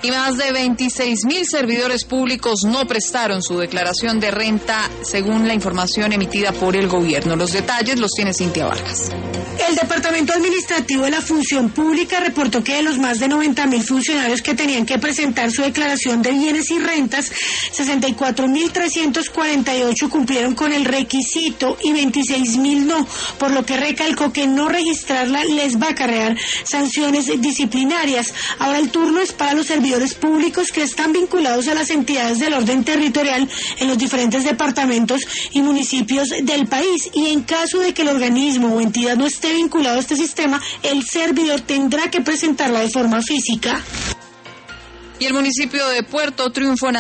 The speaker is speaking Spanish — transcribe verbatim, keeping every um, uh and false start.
Y más de veintiséis mil servidores públicos no prestaron su declaración de renta, según la información emitida por el gobierno. Los detalles los tiene Cintia Vargas. El Departamento Administrativo de la Función Pública reportó que de los más de noventa mil funcionarios que tenían que presentar su declaración de bienes y rentas, sesenta y cuatro mil trescientos cuarenta y ocho cumplieron con el requisito y veintiséis mil no, por lo que recalcó que no registrarla les va a acarrear sanciones disciplinarias. Ahora el turno es para los servidores públicos que están vinculados a las entidades del orden territorial en los diferentes departamentos y municipios del país, y en caso de que el organismo o entidad no esté vinculado a este sistema, el servidor tendrá que presentarla de forma física. Y el municipio de Puerto Triunfo